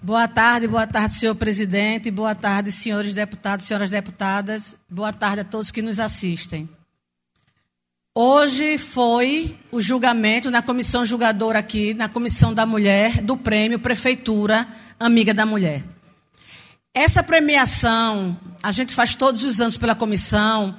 Boa tarde, senhor presidente, boa tarde, senhores deputados, senhoras deputadas, boa tarde a todos que nos assistem. Hoje foi o julgamento na comissão julgadora aqui, na Comissão da Mulher, do prêmio Prefeitura Amiga da Mulher. Essa premiação a gente faz todos os anos pela comissão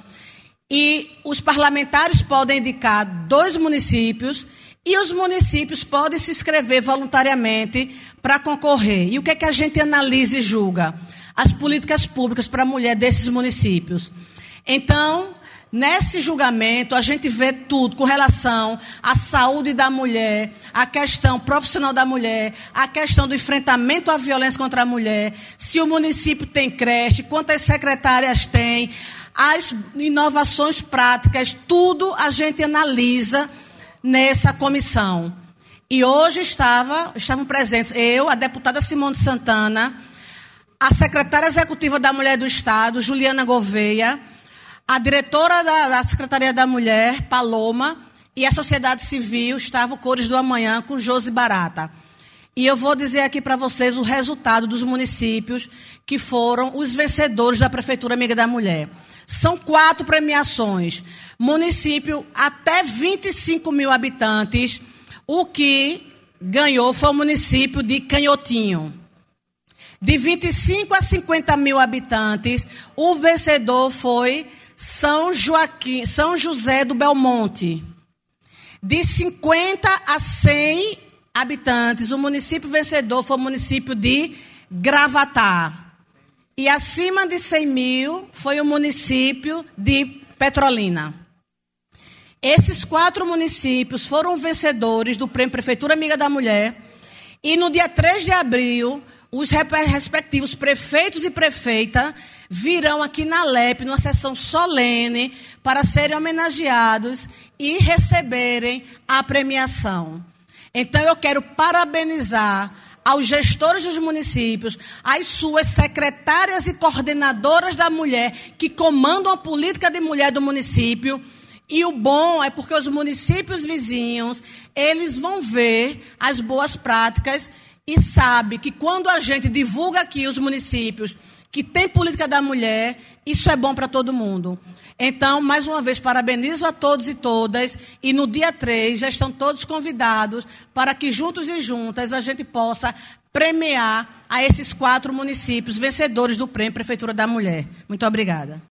e os parlamentares podem indicar 2 municípios e os municípios podem se inscrever voluntariamente para concorrer. E o que é que a gente analisa e julga? As políticas públicas para a mulher desses municípios. Então, nesse julgamento, a gente vê tudo com relação à saúde da mulher, à questão profissional da mulher, à questão do enfrentamento à violência contra a mulher, se o município tem creche, quantas secretárias tem, as inovações práticas, tudo a gente analisa nessa comissão. E hoje estavam presentes eu, a deputada Simone Santana, a secretária executiva da Mulher do Estado, Juliana Gouveia, a diretora da Secretaria da Mulher, Paloma, e a sociedade civil, estava o Cores do Amanhã, com Josi Barata. E eu vou dizer aqui para vocês o resultado dos municípios que foram os vencedores da Prefeitura Amiga da Mulher. São 4 premiações. Município até 25 mil habitantes, o que ganhou foi o município de Canhotinho. De 25 a 50 mil habitantes, o vencedor foi São José do Belmonte. De 50 a 100 habitantes, o município vencedor foi o município de Gravatá. E acima de 100 mil foi o município de Petrolina. Esses 4 municípios foram vencedores do Prêmio Prefeitura Amiga da Mulher. E no dia 3 de abril, os respectivos prefeitos e prefeita virão aqui na LEP, numa sessão solene, para serem homenageados e receberem a premiação. Então, eu quero parabenizar aos gestores dos municípios, às suas secretárias e coordenadoras da mulher que comandam a política de mulher do município. E o bom é porque os municípios vizinhos, eles vão ver as boas práticas e sabem que quando a gente divulga aqui os municípios que tem política da mulher, isso é bom para todo mundo. Então, mais uma vez, parabenizo a todos e todas. E no dia 3, já estão todos convidados para que juntos e juntas a gente possa premiar a esses 4 municípios vencedores do Prêmio Prefeitura da Mulher. Muito obrigada.